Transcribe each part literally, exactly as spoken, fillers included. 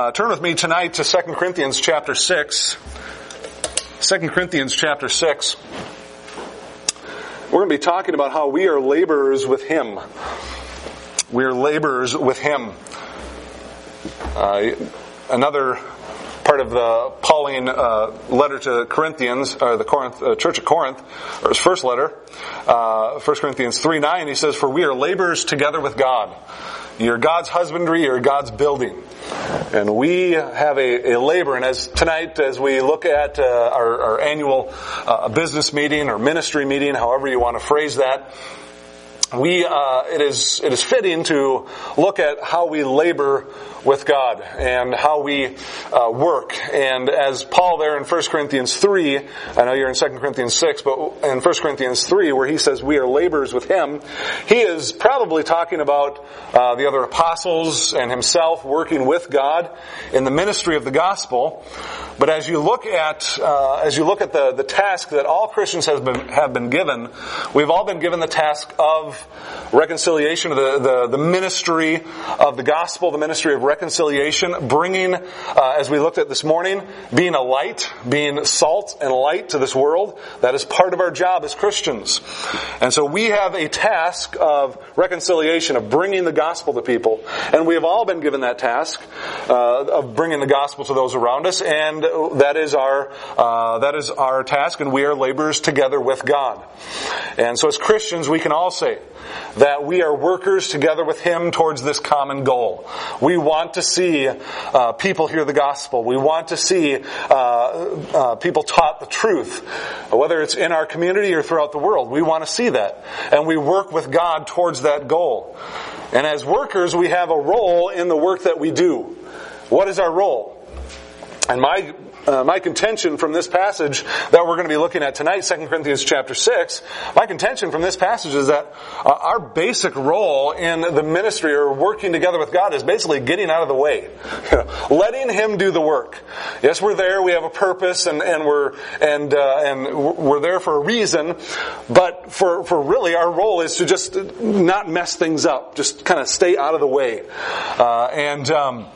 Uh, turn with me tonight to Second Corinthians chapter six. Second Corinthians chapter six. We're going to be talking about how we are laborers with Him. We are laborers with Him. Uh, another part of the Pauline uh, letter to Corinthians, or the Corinth, uh, Church of Corinth, or his first letter, uh, First Corinthians three nine, he says, "For we are laborers together with God. You're God's husbandry, you're God's building." And we have a, a labor, and as tonight, as we look at uh, our, our annual uh, business meeting or ministry meeting, however you want to phrase that, we uh, it is it is fitting to look at how we labor with God and how we uh, work. And as Paul there in First Corinthians three, I know you're in Second Corinthians six, but in First Corinthians three, where he says we are laborers with Him, he is probably talking about uh, the other apostles and himself working with God in the ministry of the gospel. But as you look at uh, as you look at the the task that all Christians have been have been given, we've all been given the task of reconciliation, the the, the ministry of the gospel, the ministry of reconciliation, bringing, uh, as we looked at this morning, being a light, being salt and light to this world. That is part of our job as Christians. And so we have a task of reconciliation, of bringing the gospel to people. And we have all been given that task uh, of bringing the gospel to those around us. And that is our uh, that is our task, and we are laborers together with God. And so as Christians, we can all say that we are workers together with Him towards this common goal. We want to see uh, people hear the gospel. We want to see uh, uh, people taught the truth, whether it's in our community or throughout the world. We want to see that. And we work with God towards that goal. And as workers, we have a role in the work that we do. What is our role? And my uh, my contention from this passage that we're going to be looking at tonight, Second Corinthians chapter six, my contention from this passage is that uh, our basic role in the ministry or working together with God is basically getting out of the way. You know, letting Him do the work. Yes, we're there, we have a purpose, and, and we're and uh, and we're there for a reason, but for, for really our role is to just not mess things up, just kind of stay out of the way. Uh, and um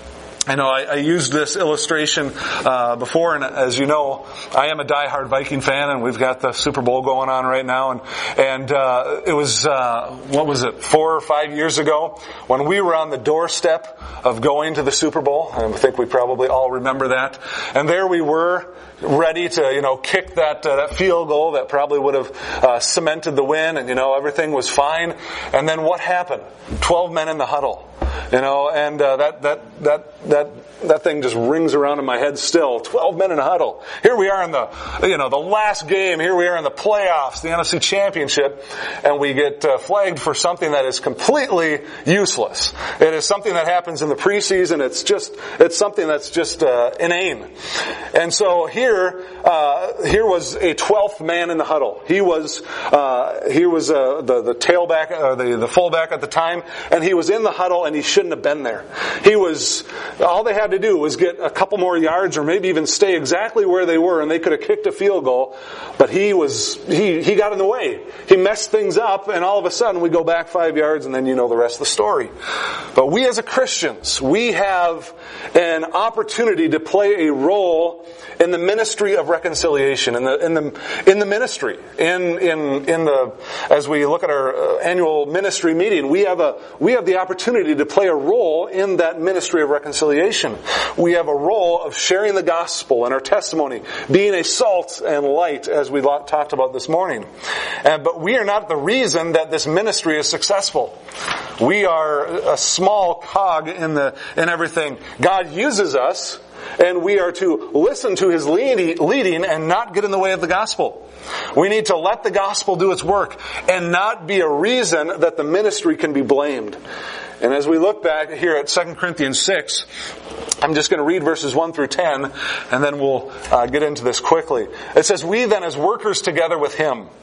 I know I, I used this illustration uh, before, and as you know, I am a diehard Viking fan, and we've got the Super Bowl going on right now. And and uh, it was uh, what was it, four or five years ago when we were on the doorstep of going to the Super Bowl. I think we probably all remember that. And there we were, ready to you know kick that uh, that field goal that probably would have uh, cemented the win, and you know everything was fine. And then what happened? Twelve men in the huddle. You know, and uh, that that that that that thing just rings around in my head still. Twelve men in a huddle. Here we are in the you know the last game. Here we are in the playoffs, the N F C Championship, and we get uh, flagged for something that is completely useless. It is something that happens in the preseason. It's just it's something that's just uh, inane. And so here uh, here was a twelfth man in the huddle. He was uh, he was uh, the the tailback or the the fullback at the time, and he was in the huddle, and he shouldn't have been there. He was, all they had to do was get a couple more yards or maybe even stay exactly where they were, and they could have kicked a field goal, but he was, he, he got in the way. He messed things up, and all of a sudden we go back five yards, and then you know the rest of the story. But we as a Christians, we have an opportunity to play a role in the ministry of reconciliation, in the, in the, in the ministry, in, in, in the, as we look at our annual ministry meeting, we have a, we have the opportunity to play a role in that ministry of reconciliation. We have a role of sharing the gospel and our testimony, being a salt and light, as we talked about this morning. And, but we are not the reason that this ministry is successful. We are a small cog in the in everything. God uses us, and we are to listen to His leading and not get in the way of the gospel. We need to let the gospel do its work and not be a reason that the ministry can be blamed. And as we look back here at Second Corinthians six, I'm just going to read verses one through ten, and then we'll uh, get into this quickly. It says, "We then as workers together with Him."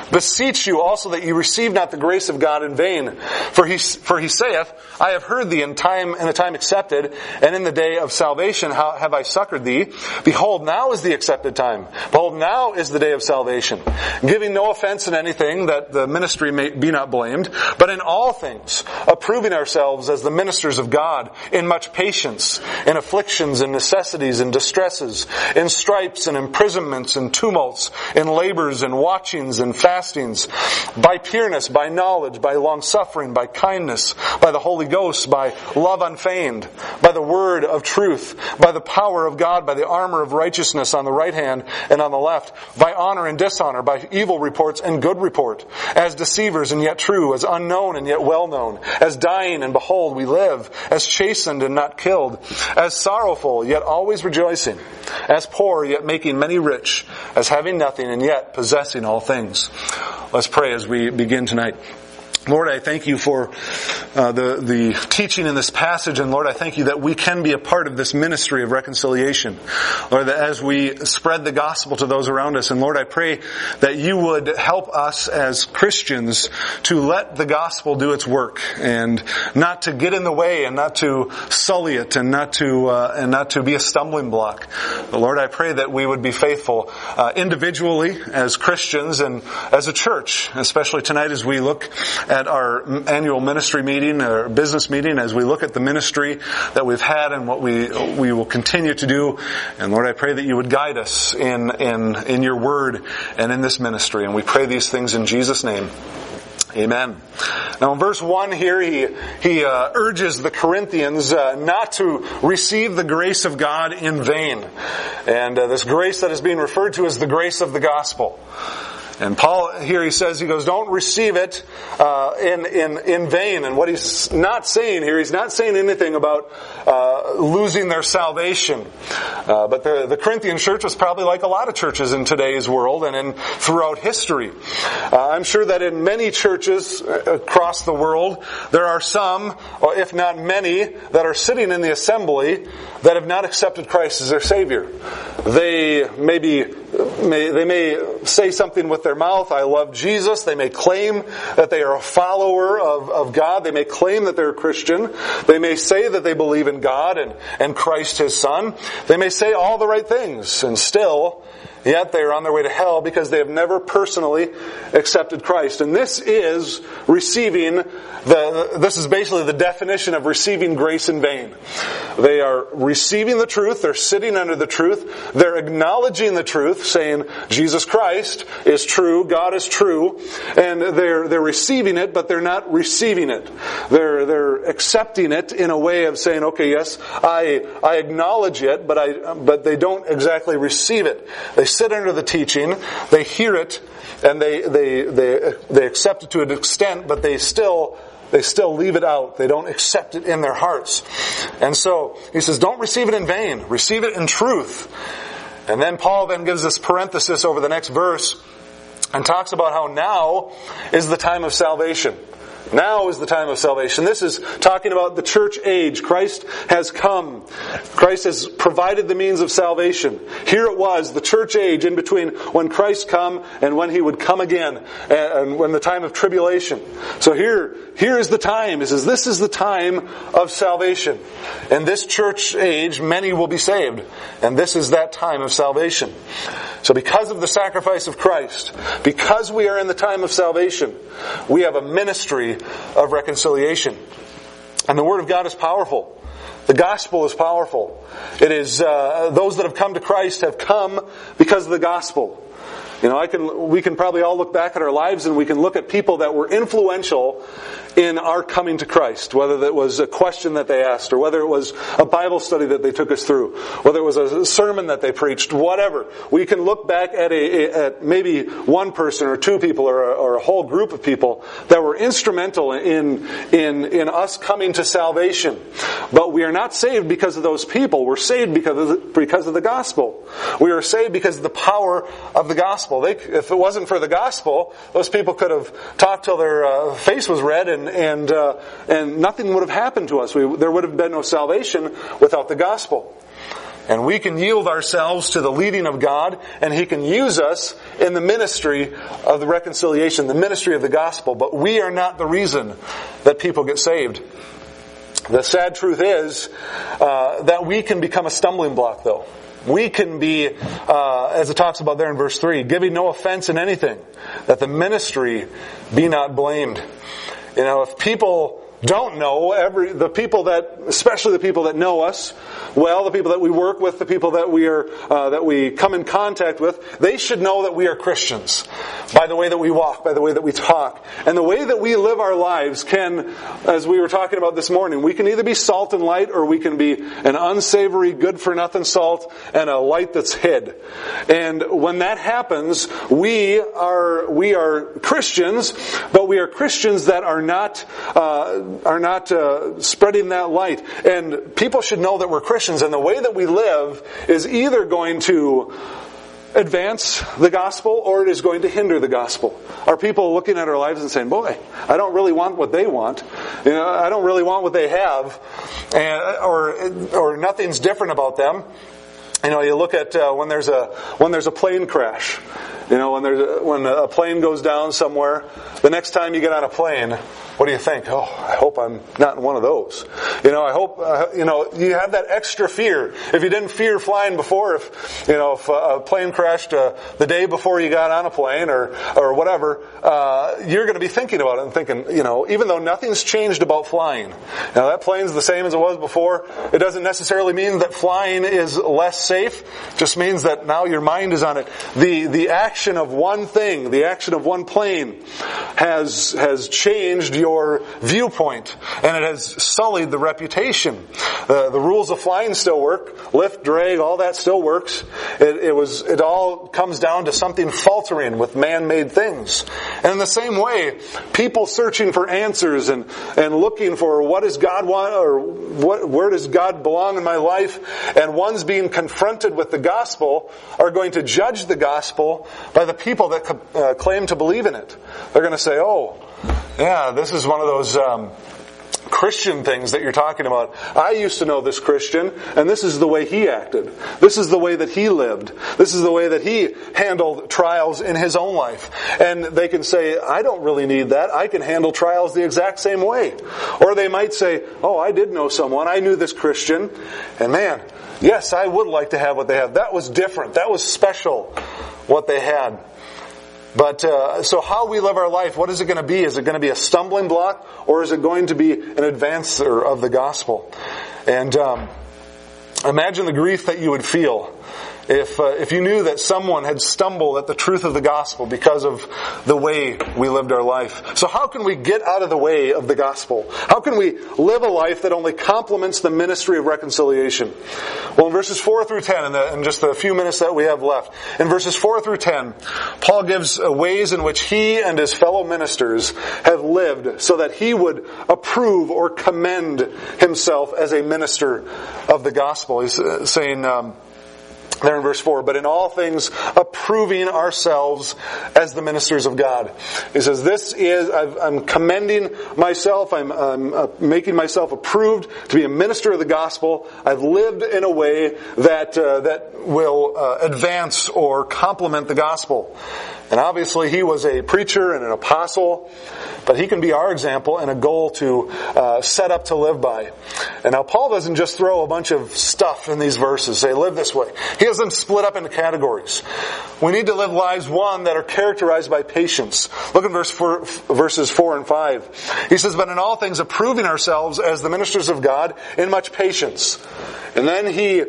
beseech you also that ye receive not the grace of God in vain. For he, for he saith, I have heard thee in time, in the time accepted, and in the day of salvation how have I succored thee. Behold, now is the accepted time. Behold, now is the day of salvation. Giving no offense in anything, that the ministry may be not blamed, but in all things, approving ourselves as the ministers of God, in much patience, in afflictions and necessities and distresses, in stripes and imprisonments and tumults, in labors and watchings and fastings, by pureness, by knowledge, by long-suffering, by kindness, by the Holy Ghost, by love unfeigned, by the word of truth, by the power of God, by the armor of righteousness on the right hand and on the left, by honor and dishonor, by evil reports and good report, as deceivers and yet true, as unknown and yet well known, as dying and behold we live, as chastened and not killed, as sorrowful yet always rejoicing, as poor yet making many rich, as having nothing and yet possessing all things. Let's pray as we begin tonight. Lord, I thank you for uh, the the teaching in this passage, and Lord, I thank you that we can be a part of this ministry of reconciliation. Lord, that as we spread the gospel to those around us, and Lord, I pray that you would help us as Christians to let the gospel do its work, and not to get in the way, and not to sully it, and not to uh, and not to be a stumbling block. But Lord, I pray that we would be faithful uh, individually as Christians and as a church, especially tonight as we look at at our annual ministry meeting, our business meeting, as we look at the ministry that we've had and what we we will continue to do. And Lord, I pray that you would guide us in in in your word and in this ministry. And we pray these things in Jesus' name. Amen. Now in verse one here, he he uh, urges the Corinthians uh, not to receive the grace of God in vain. And uh, this grace that is being referred to is the grace of the gospel. And Paul here, he says, he goes, don't receive it uh, in, in, in vain. And what he's not saying here, he's not saying anything about uh, losing their salvation. Uh, but the, the Corinthian church was probably like a lot of churches in today's world and in throughout history. Uh, I'm sure that in many churches across the world, there are some, or if not many, that are sitting in the assembly that have not accepted Christ as their Savior. They may be, may, they may say something with their mouth, I love Jesus. They may claim that they are a follower of, of God. They may claim that they're a Christian. They may say that they believe in God and, and Christ His Son. They may say all the right things, and still, yet they are on their way to hell because they have never personally accepted Christ. And this is receiving the, this is basically the definition of receiving grace in vain. They are receiving the truth, they're sitting under the truth, they're acknowledging the truth, saying Jesus Christ is true, God is true, and they're they're receiving it, but they're not receiving it. They're they're accepting it in a way of saying, okay, yes, I I acknowledge it, but I but they don't exactly receive it. They sit under the teaching, they hear it, and they they they they accept it to an extent, but they still they still leave it out. They don't accept it in their hearts. And so he says, don't receive it in vain. Receive it in truth. And then Paul then gives this parenthesis over the next verse and talks about how now is the time of salvation. Now is the time of salvation. This is talking about the church age. Christ has come. Christ has provided the means of salvation. Here it was, the church age, in between when Christ come and when He would come again, and when the time of tribulation. So here, here is the time. It says, this is the time of salvation. In this church age, many will be saved. And this is that time of salvation. So because of the sacrifice of Christ, because we are in the time of salvation, we have a ministry of reconciliation. And the Word of God is powerful. The gospel is powerful. It is, uh, those that have come to Christ have come because of the gospel. You know, I can, we can probably all look back at our lives and we can look at people that were influential in our coming to Christ, whether that was a question that they asked, or whether it was a Bible study that they took us through, whether it was a sermon that they preached, whatever. We can look back at a, at maybe one person or two people or a, or a whole group of people that were instrumental in, in, in us coming to salvation. But we are not saved because of those people. We're saved because of the, because of the gospel. We are saved because of the power of the gospel. They, if it wasn't for the gospel, those people could have talked till their uh, face was red, and and uh, and nothing would have happened to us. We, there would have been no salvation without the gospel. And we can yield ourselves to the leading of God, and He can use us in the ministry of the reconciliation, the ministry of the gospel. But we are not the reason that people get saved. The sad truth is uh, that we can become a stumbling block, though. We can be, uh, as it talks about there in verse three, giving no offense in anything, that the ministry be not blamed. You know, if people don't know, every the people that, especially the people that know us well, the people that we work with, the people that we are uh, that we come in contact with, they should know that we are Christians by the way that we walk, by the way that we talk, and the way that we live our lives can, as we were talking about this morning, we can either be salt and light, or we can be an unsavory, good-for-nothing salt and a light that's hid. And when that happens, we are we are Christians, but we are Christians that are not. Uh, are not uh, spreading that light. And people should know that we're Christians, and the way that we live is either going to advance the gospel or it is going to hinder the gospel. Are people looking at our lives and saying, boy, I don't really want what they want. You know, I don't really want what they have. And, or, or nothing's different about them. You know, you look at uh, when there's a when there's a plane crash. You know, when there's a, when a plane goes down somewhere, the next time you get on a plane, what do you think? Oh, I hope I'm not in one of those. You know, I hope, uh, you know, you have that extra fear. If you didn't fear flying before, if, you know, if a plane crashed uh, the day before you got on a plane or, or whatever, uh, you're going to be thinking about it and thinking, you know, even though nothing's changed about flying. Now, that plane's the same as it was before. It doesn't necessarily mean that flying is less safe. It just means that now your mind is on it. The, the action of one thing, the action of one plane has, has changed your Your viewpoint, and it has sullied the reputation. Uh, the rules of flying still work. Lift, drag, all that still works. It, it was. It all comes down to something faltering with man-made things. And in the same way, people searching for answers and and looking for what does God want, or what where does God belong in my life, and one's being confronted with the gospel are going to judge the gospel by the people that uh, claim to believe in it. They're going to say, "Oh, yeah, this is one of those um, Christian things that you're talking about. I used to know this Christian, and this is the way he acted. This is the way that he lived. This is the way that he handled trials in his own life." And they can say, I don't really need that. I can handle trials the exact same way. Or they might say, oh, I did know someone. I knew this Christian. And man, yes, I would like to have what they have. That was different. That was special, what they had. But, uh, so how we live our life, what is it going to be? Is it going to be a stumbling block, or is it going to be an advancer of the gospel? And, um, imagine the grief that you would feel if, uh, if you knew that someone had stumbled at the truth of the gospel because of the way we lived our life. So how can we get out of the way of the gospel? How can we live a life that only complements the ministry of reconciliation? Well, in verses four through ten, in, the, in just the few minutes that we have left, in verses four through ten, Paul gives ways in which he and his fellow ministers have lived so that he would approve or commend himself as a minister of the gospel. He's saying, um, there in verse four, but in all things approving ourselves as the ministers of God. He says, this is, I've, I'm commending myself, I'm, I'm uh, making myself approved to be a minister of the gospel. I've lived in a way that, uh, that will uh, advance or complement the gospel. And obviously he was a preacher and an apostle, but he can be our example and a goal to uh, set up to live by. And now Paul doesn't just throw a bunch of stuff in these verses, say live this way. He has them split up into categories. We need to live lives, one, that are characterized by patience. Look at verse four, verses four and five. He says, but in all things approving ourselves as the ministers of God in much patience. And then he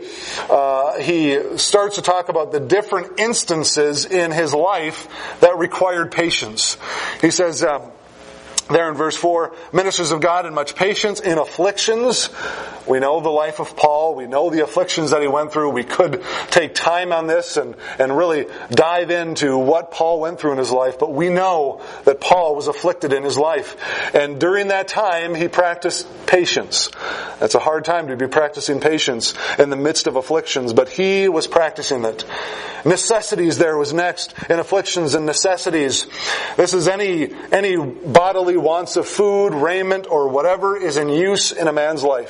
uh, he starts to talk about the different instances in his life that required patience. He says, um, there in verse four, ministers of God in much patience, in afflictions. We know the life of Paul. We know the afflictions that he went through. We could take time on this and, and really dive into what Paul went through in his life. But we know that Paul was afflicted in his life. And during that time, he practiced patience. That's a hard time to be practicing patience in the midst of afflictions. But he was practicing it. Necessities there was next. In afflictions and necessities. This is any, any bodily wants of food, raiment, or whatever is in use in a man's life.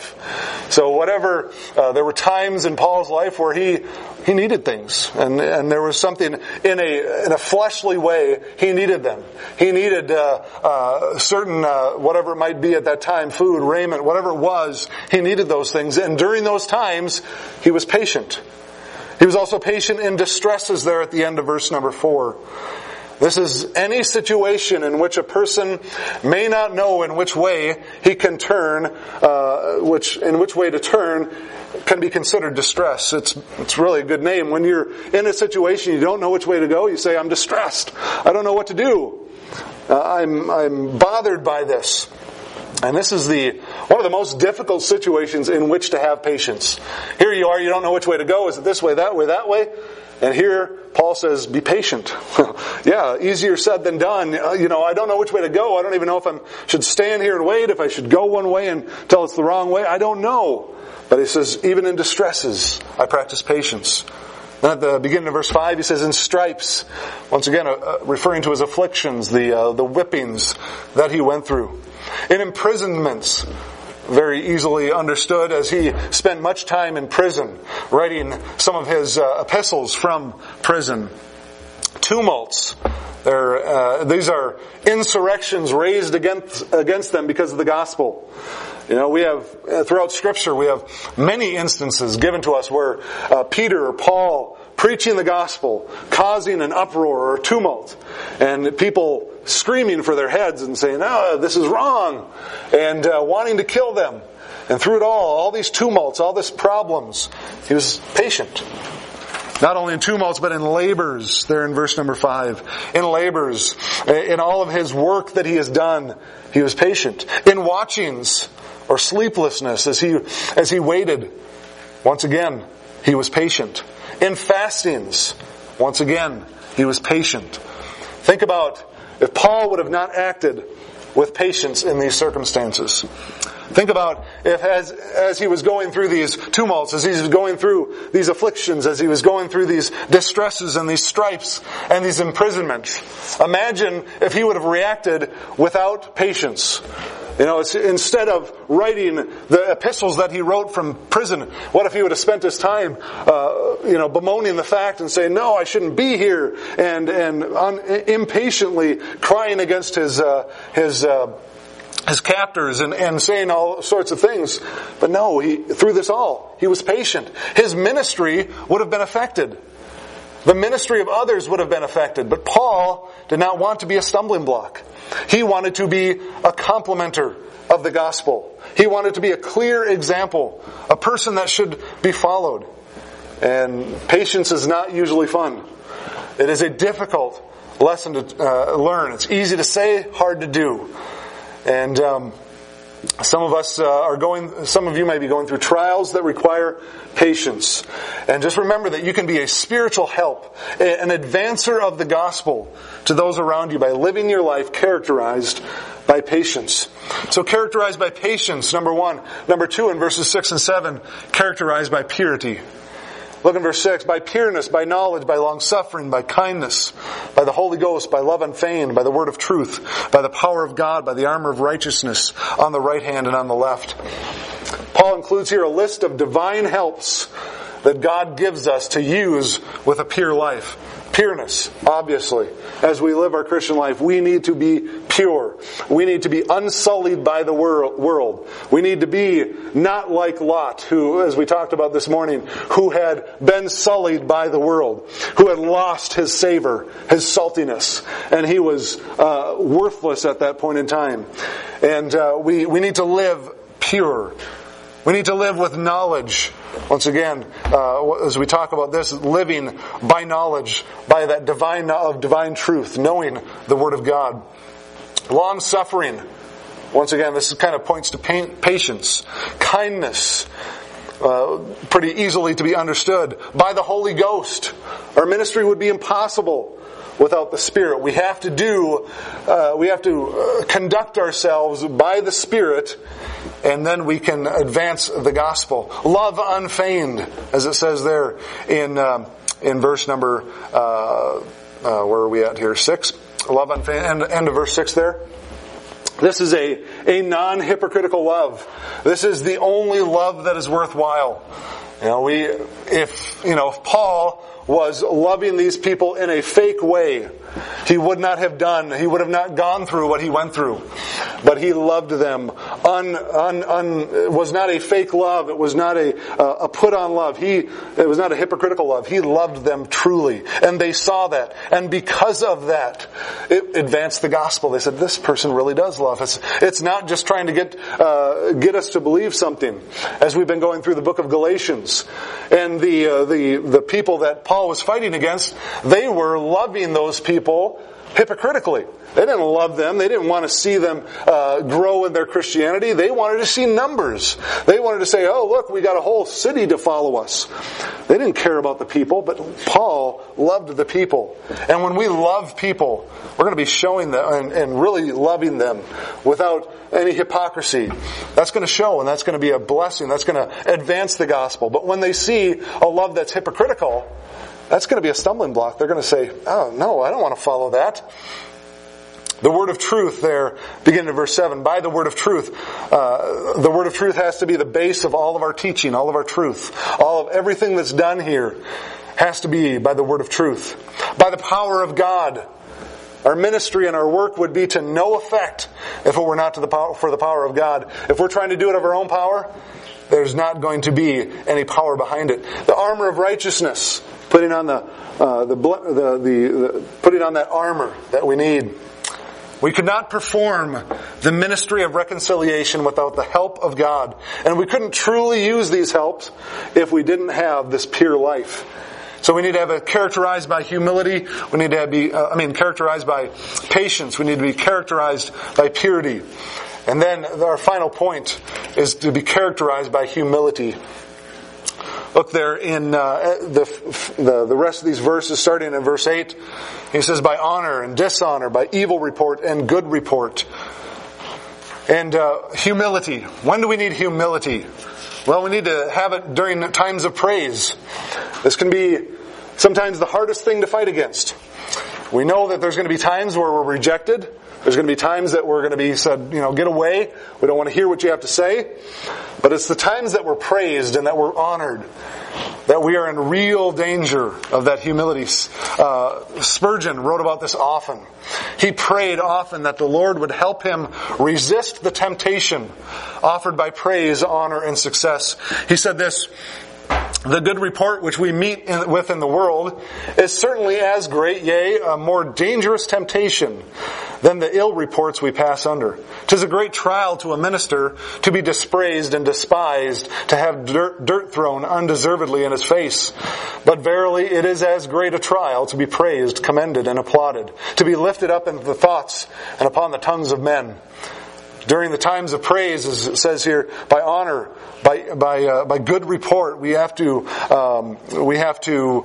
So whatever, uh, there were times in Paul's life where he he needed things, and and there was something in a in a fleshly way he needed them. He needed uh, uh, certain uh, whatever it might be at that time, food, raiment, whatever it was. He needed those things, and during those times he was patient. He was also patient in distresses. There at the end of verse number four. This is any situation in which a person may not know in which way he can turn, uh, which in which way to turn, can be considered distress. It's it's really a good name. When you're in a situation you don't know which way to go, you say, "I'm distressed. I don't know what to do. Uh, I'm I'm bothered by this." And this is the one of the most difficult situations in which to have patience. Here you are, you don't know which way to go. Is it this way, that way, that way? And here, Paul says, be patient. Yeah, easier said than done. Uh, you know, I don't know which way to go. I don't even know if I should stand here and wait, if I should go one way until it's the wrong way. I don't know. But he says, even in distresses, I practice patience. Then at the beginning of verse five, he says, in stripes, once again, uh, referring to his afflictions, the uh, the whippings that he went through. In imprisonments, very easily understood, as he spent much time in prison, writing some of his uh, epistles from prison. Tumults. Uh, these are insurrections raised against against them because of the gospel. You know, we have, uh, throughout Scripture, we have many instances given to us where uh, Peter or Paul preaching the gospel, causing an uproar or tumult, and people screaming for their heads and saying, "Oh, this is wrong," and uh, wanting to kill them. And through it all, all these tumults, all these problems, he was patient. Not only in tumults, but in labors, there in verse number five. In labors, in all of his work that he has done, he was patient. In watchings or sleeplessness, as he as he waited, once again, he was patient. In fastings, once again, he was patient. Think about if Paul would have not acted with patience in these circumstances. Think about if as as he was going through these tumults, as he was going through these afflictions, as he was going through these distresses and these stripes and these imprisonments. Imagine if he would have reacted without patience. You know, it's, instead of writing the epistles that he wrote from prison, what if he would have spent his time, uh, you know, bemoaning the fact and saying, "No, I shouldn't be here," and and un, impatiently crying against his uh, his. Uh, his captors and, and saying all sorts of things. But no, he, through this all, he was patient. His ministry would have been affected. The ministry of others would have been affected. But Paul did not want to be a stumbling block. He wanted to be a complementer of the gospel. He wanted to be a clear example, a person that should be followed. And patience is not usually fun. It is a difficult lesson to uh, learn. It's easy to say, hard to do. And um, some of us uh, are going, some of you may be going through trials that require patience. And just remember that you can be a spiritual help, an advancer of the gospel to those around you by living your life characterized by patience. So characterized by patience, number one. Number two, in verses six and seven, characterized by purity. Look in verse six. By pureness, by knowledge, by long-suffering, by kindness, by the Holy Ghost, by love unfeigned, by the word of truth, by the power of God, by the armor of righteousness on the right hand and on the left. Paul includes here a list of divine helps that God gives us to use with a pure life. Pureness, obviously. As we live our Christian life, we need to be pure. We need to be unsullied by the world. We need to be not like Lot, who, as we talked about this morning, who had been sullied by the world, who had lost his savor, his saltiness, and he was uh, worthless at that point in time. And uh, we, we need to live pure. We need to live with knowledge. Once again, uh, as we talk about this, living by knowledge, by that divine of divine truth, knowing the Word of God. Long suffering. Once again, this kind of points to patience, kindness, uh, pretty easily to be understood. By the Holy Ghost, our ministry would be impossible without the Spirit. We have to do, uh, we have to uh, conduct ourselves by the Spirit, and then we can advance the gospel. Love unfeigned, as it says there in uh, in verse number, uh, uh, where are we at here? Six. Love unfeigned. End, end of verse six there. This is a, a non-hypocritical love. This is the only love that is worthwhile. You know, we, if, you know, if Paul was loving these people in a fake way, he would not have done, he would have not gone through what he went through. But he loved them. Un, un, un, it was not a fake love. It was not a, uh, a put on love. He, it was not a hypocritical love. He loved them truly. And they saw that. And because of that, it advanced the gospel. They said, this person really does love us. It's not just trying to get, uh, get us to believe something. As we've been going through the book of Galatians. And the, uh, the, the people that Paul was fighting against, they were loving those people hypocritically. They didn't love them. They didn't want to see them uh, grow in their Christianity. They wanted to see numbers. They wanted to say, oh, look, we got a whole city to follow us. They didn't care about the people, but Paul loved the people. And when we love people, we're going to be showing them and, and really loving them without any hypocrisy. That's going to show, and that's going to be a blessing. That's going to advance the gospel. But when they see a love that's hypocritical, that's going to be a stumbling block. They're going to say, oh, no, I don't want to follow that. The word of truth there, beginning in verse seven, by the word of truth. Uh, the word of truth has to be the base of all of our teaching, all of our truth. All of everything that's done here has to be by the word of truth. By the power of God. Our ministry and our work would be to no effect if it were not to the power, for the power of God. If we're trying to do it of our own power, there's not going to be any power behind it. The armor of righteousness, putting on the, uh, the, the, the, the putting on that armor that we need. We could not perform the ministry of reconciliation without the help of God. And we couldn't truly use these helps if we didn't have this pure life. So we need to have it characterized by humility. We need to have be, uh, I mean, characterized by patience. We need to be characterized by purity. And then our final point is to be characterized by humility. Look there in uh, the, the the rest of these verses, starting in verse eight. He says, by honor and dishonor, by evil report and good report. And uh, humility. When do we need humility? Well, we need to have it during times of praise. This can be sometimes the hardest thing to fight against. We know that there's going to be times where we're rejected. There's going to be times that we're going to be said, you know, get away. We don't want to hear what you have to say. But it's the times that we're praised and that we're honored that we are in real danger of that humility. Uh, Spurgeon wrote about this often. He prayed often that the Lord would help him resist the temptation offered by praise, honor, and success. He said this, the good report which we meet in, with in the world is certainly as great, yea, a more dangerous temptation than the ill reports we pass under. 'Tis a great trial to a minister to be dispraised and despised, to have dirt, dirt thrown undeservedly in his face. But verily it is as great a trial to be praised, commended, and applauded, to be lifted up in the thoughts and upon the tongues of men. During the times of praise, as it says here, by honor, by by uh, by good report, we have to um, we have to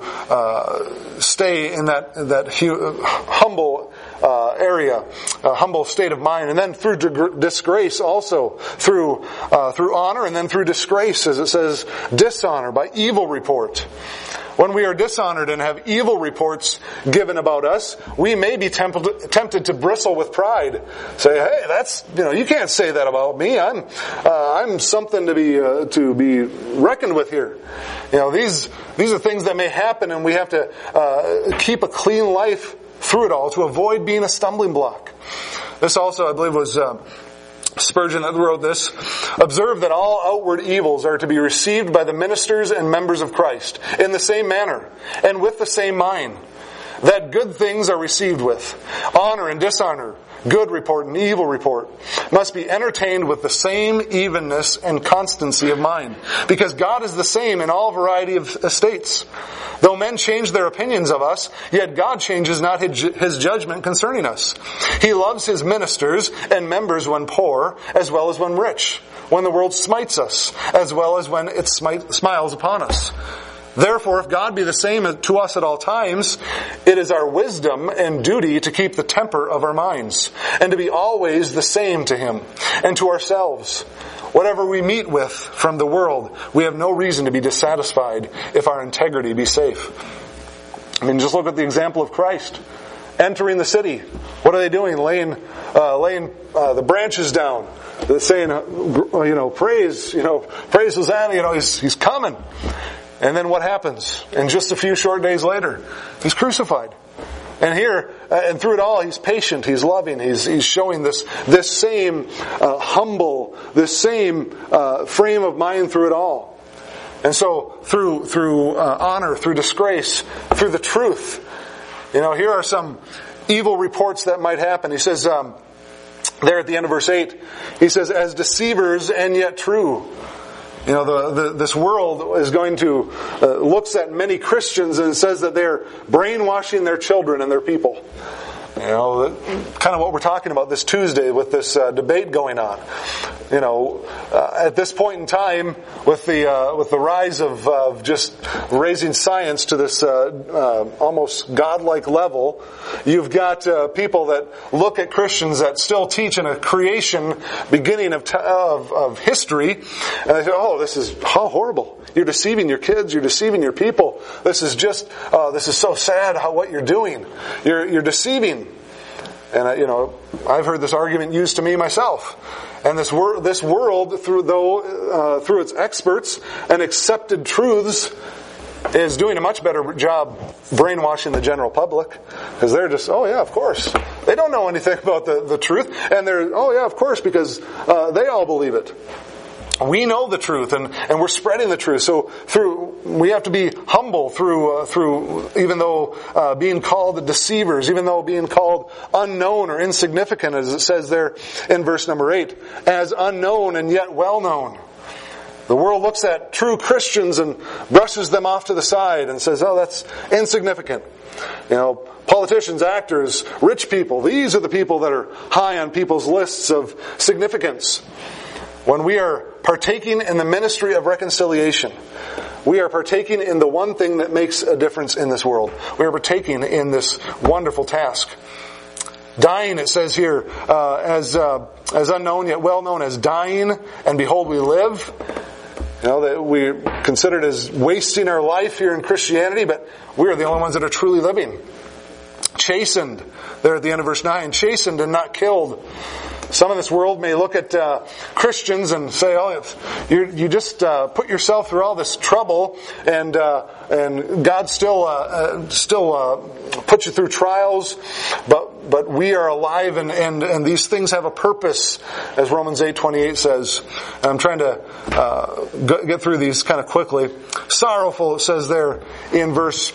uh, stay in that that hu- humble uh, area, a humble state of mind, and then through dig- disgrace, also through uh, through honor, and then through disgrace, as it says, dishonor by evil report. When we are dishonored and have evil reports given about us, we may be tempted, tempted to bristle with pride. Say, hey, that's, you know, you can't say that about me. I'm, uh, I'm something to be, uh, to be reckoned with here. You know, these, these are things that may happen, and we have to, uh, keep a clean life through it all to avoid being a stumbling block. This also, I believe, was, uh, Spurgeon that wrote this. Observe that all outward evils are to be received by the ministers and members of Christ in the same manner and with the same mind. That good things are received with. Honor and dishonor, good report and evil report must be entertained with the same evenness and constancy of mind. Because God is the same in all variety of estates. Though men change their opinions of us, yet God changes not his judgment concerning us. He loves his ministers and members when poor, as well as when rich, when the world smites us, as well as when it smite, smiles upon us. Therefore, if God be the same to us at all times, it is our wisdom and duty to keep the temper of our minds, and to be always the same to him and to ourselves. Whatever we meet with from the world, we have no reason to be dissatisfied if our integrity be safe. I mean, just look at the example of Christ. entering the city. What are they doing? Laying, uh, laying uh, the branches down. They're saying, uh, you know, praise, you know, praise Hosanna, you know, he's, he's coming. And then what happens? And just a few short days later, he's crucified. And here, uh, and through it all, he's patient, he's loving, he's, he's showing this, this same uh, humble, this same uh, frame of mind through it all. And so, through, through uh, honor, through disgrace, through the truth, you know, here are some evil reports that might happen. He says, um, there at the end of verse eight, he says, as deceivers and yet true. You know, the, the, this world is going to, uh, looks at many Christians and says that they're brainwashing their children and their people. You know, kind of what we're talking about this Tuesday with this uh, debate going on. You know, uh, at this point in time, with the uh, with the rise of uh, just raising science to this uh, uh, almost godlike level, you've got uh, people that look at Christians that still teach in a creation beginning of t- of, of history, and they say, "Oh, this is how horrible! You're deceiving your kids. You're deceiving your people. This is just uh, this is so sad how what you're doing. You're you're deceiving." And, uh, you know, I've heard this argument used to me myself. And this, wor- this world, through though uh, through its experts and accepted truths, is doing a much better job brainwashing the general public. Because they're just, oh yeah, of course. They don't know anything about the, the truth. And they're, oh yeah, of course, because uh, they all believe it. We know the truth, and, and we're spreading the truth. So through, we have to be humble through, uh, through, even though uh, being called deceivers, even though being called unknown or insignificant, as it says there in verse number eight, as unknown and yet well known. The world looks at true Christians and brushes them off to the side and says, oh, that's insignificant. You know, politicians, actors, rich people, these are the people that are high on people's lists of significance. When we are partaking in the ministry of reconciliation, we are partaking in the one thing that makes a difference in this world. We are partaking in this wonderful task. Dying, it says here, uh, as uh, as unknown yet well known, as dying, and behold we live. You know, that we're considered as wasting our life here in Christianity, but we are the only ones that are truly living. Chastened, there at the end of verse nine, chastened and not killed. Some in this world may look at uh, Christians and say, "Oh, if you you just uh, put yourself through all this trouble, and uh, and God still uh, uh, still uh, puts you through trials, but but we are alive, and, and, and these things have a purpose," as Romans eight twenty-eight says. And I'm trying to uh, get through these kind of quickly. Sorrowful, it says there in verse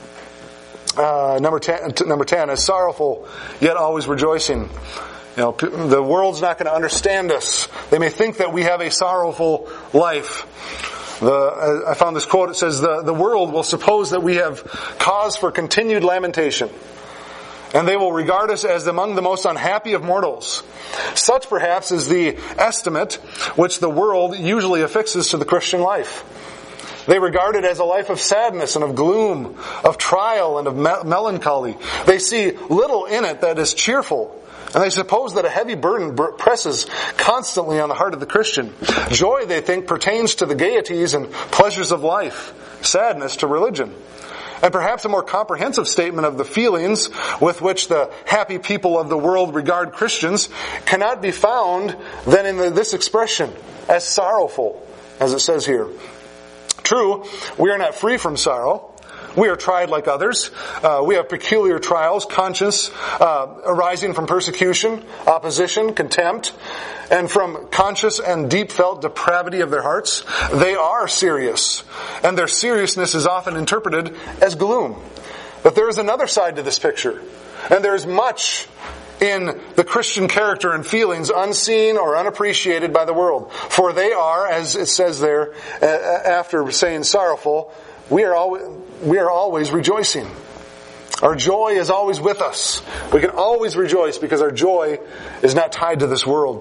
uh, number ten. Number ten, as sorrowful yet always rejoicing. You know, the world's not going to understand us. They may think that we have a sorrowful life. The, I found this quote, it says, the, the world will suppose that we have cause for continued lamentation, and they will regard us as among the most unhappy of mortals. Such perhaps is the estimate which the world usually affixes to the Christian life. They regard it as a life of sadness and of gloom, of trial and of me- melancholy. They see little in it that is cheerful. And they suppose that a heavy burden presses constantly on the heart of the Christian. Joy, they think, pertains to the gaieties and pleasures of life. Sadness to religion. And perhaps a more comprehensive statement of the feelings with which the happy people of the world regard Christians cannot be found than in the, this expression, as sorrowful, as it says here. True, we are not free from sorrow. We are tried like others. Uh, we have peculiar trials, conscience, uh, arising from persecution, opposition, contempt, and from conscious and deep felt depravity of their hearts. They are serious, and their seriousness is often interpreted as gloom. But there is another side to this picture, and there is much in the Christian character and feelings unseen or unappreciated by the world. For they are, as it says there, uh, after saying sorrowful, we are always, we are always rejoicing. Our joy is always with us. We can always rejoice because our joy is not tied to this world.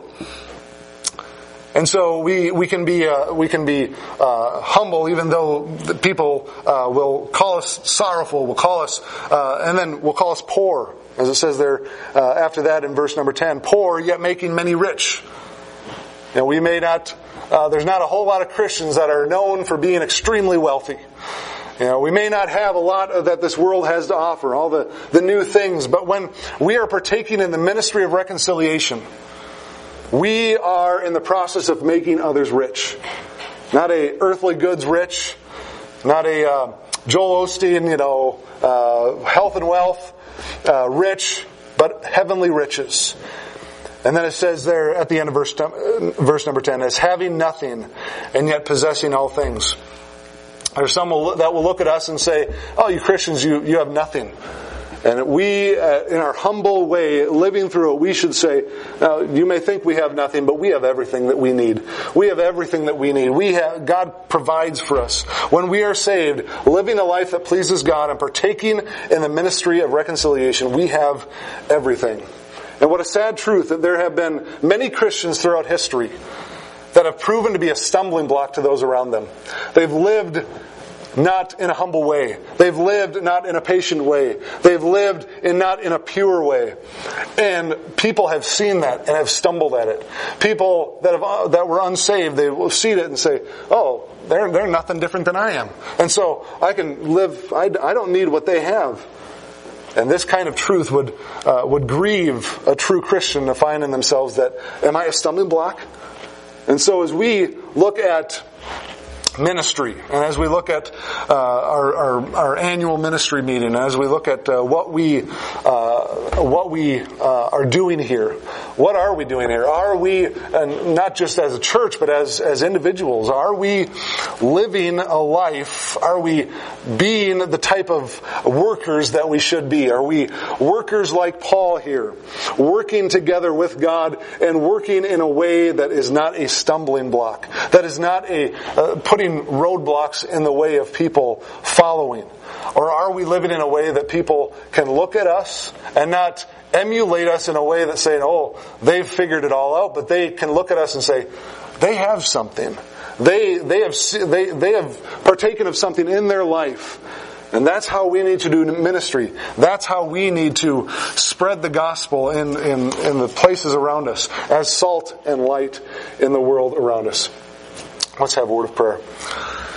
And so we we can be uh, we can be uh, humble, even though the people uh, will call us sorrowful, will call us, uh, and then will call us poor, as it says there uh, after that in verse number ten. Poor, yet making many rich. You know, we may not. Uh, there's not a whole lot of Christians that are known for being extremely wealthy. You know, we may not have a lot that this world has to offer, all the, the new things, but when we are partaking in the ministry of reconciliation, we are in the process of making others rich. Not a earthly goods rich, not a uh, Joel Osteen, you know, uh, health and wealth uh, rich, but heavenly riches. And then it says there at the end of verse, verse number ten, as having nothing and yet possessing all things. There's some that will look at us and say, oh, you Christians, you, you have nothing. And we, uh, in our humble way, living through it, we should say, now, you may think we have nothing, but we have everything that we need. We have everything that we need. We have, God provides for us. When we are saved, living a life that pleases God and partaking in the ministry of reconciliation, we have everything. And what a sad truth that there have been many Christians throughout history that have proven to be a stumbling block to those around them. They've lived not in a humble way. They've lived not in a patient way. They've lived in not in a pure way. And people have seen that and have stumbled at it. People that have that were unsaved, they will see it and say, oh, they're, they're nothing different than I am. And so I can live, I, I don't need what they have. And this kind of truth would uh, would grieve a true Christian to find in themselves that, am I a stumbling block? And so as we look at ministry, and as we look at uh, our, our our annual ministry meeting, and as we look at uh, what we uh, what we uh, are doing here, what are we doing here? Are we, and not just as a church, but as as individuals, are we living a life? Are we being the type of workers that we should be? Are we workers like Paul here, working together with God and working in a way that is not a stumbling block, that is not a uh, putting roadblocks in the way of people following? Or are we living in a way that people can look at us and not emulate us in a way that's saying, oh, they've figured it all out, but they can look at us and say, they have something. They they have they they have partaken of something in their life. And that's how we need to do ministry. That's how we need to spread the gospel in, in, in the places around us, as salt and light in the world around us. Let's have a word of prayer.